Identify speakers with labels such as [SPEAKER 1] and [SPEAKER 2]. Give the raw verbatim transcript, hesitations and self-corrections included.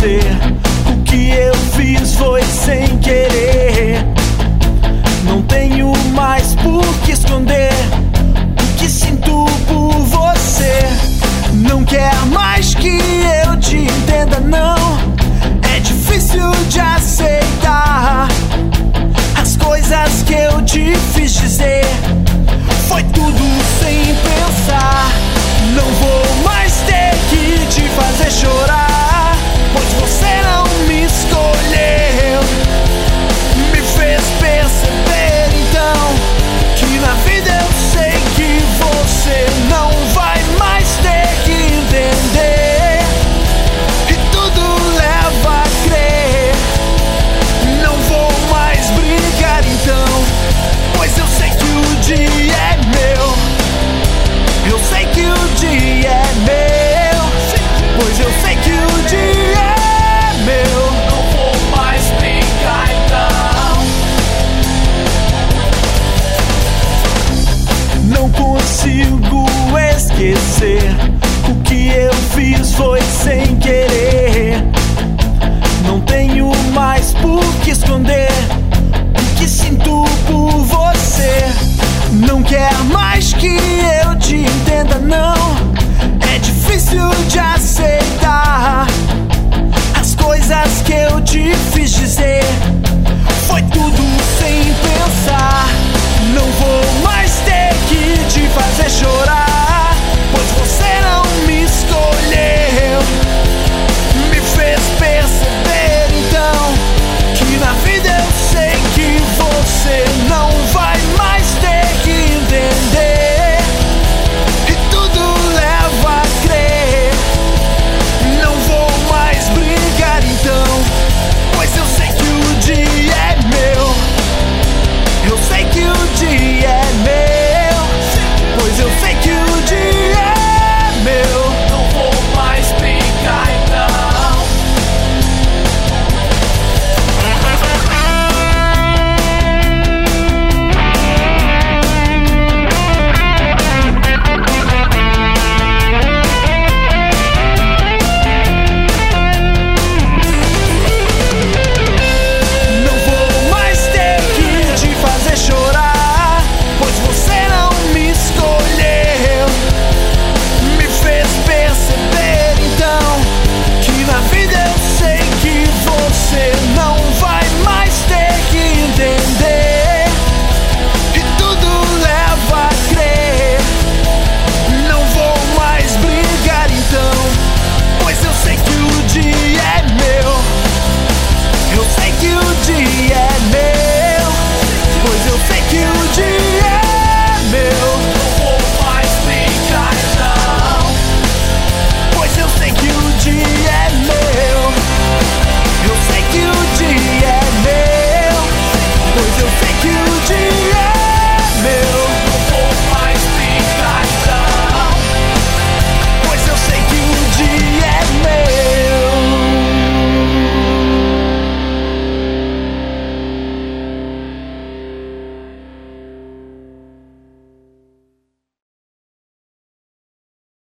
[SPEAKER 1] esquecer. O que eu fiz foi sem querer. Não tenho mais por que esconder o que sinto por você. Não quer mais que eu te entenda, não. É difícil de aceitar as coisas que eu te fiz dizer. Foi tudo sem pensar. Não vou mais ter que te fazer chorar, pois você não me escolheu. Me fez perceber então que na vida eu sei que você não vai mais ter que entender. E tudo leva a crer. Não vou mais brincar então, pois eu sei que o dia é meu. Eu sei que o dia é meu, pois eu sei que o dia é meu.
[SPEAKER 2] Não vou mais brincar então.
[SPEAKER 1] Não consigo esquecer. O que eu fiz foi sem querer. Não tenho mais por que esconder o que sinto por você. Não quer mais que eu te entenda, não. É difícil de aceitar